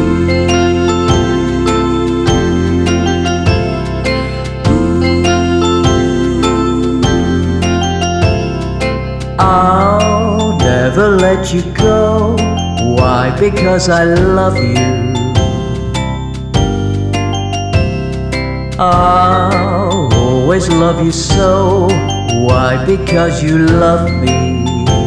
I'll never let you go. Why? Because I love you. I'll always love you so. Why? Because you love me.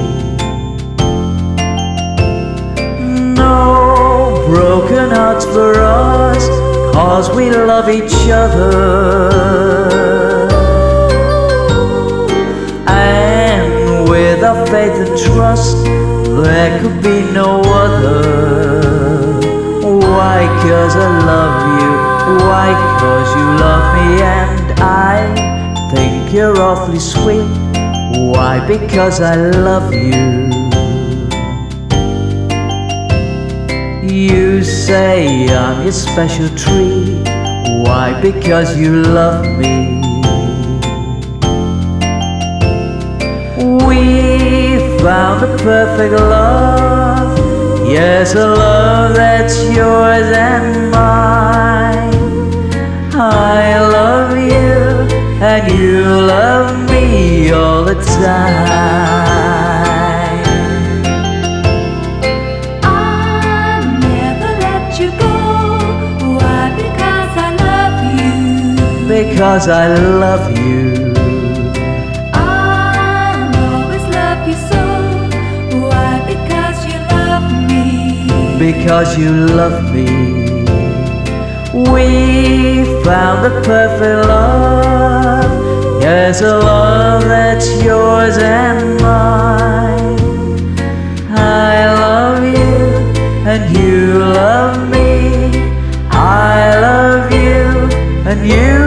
No broken hearts for us, 'cause we love each other. And with our faith and trust, there could be no other. Why? 'Cause I love you. Why? 'Cause you love me, and I think you're awfully sweet. Why? Because I love you. You say I'm your special treat. Why? Because you love me. We found the perfect love. Yes, a love that's yours and mine. I love you and you love me all the time. I'll never let you go. Why? Because I love you. Because I love you. I'll always love you so. Why? Because you love me. Because you love me. We found the perfect love. Yes, a love that's yours and mine. I love you and you love me. I love you and you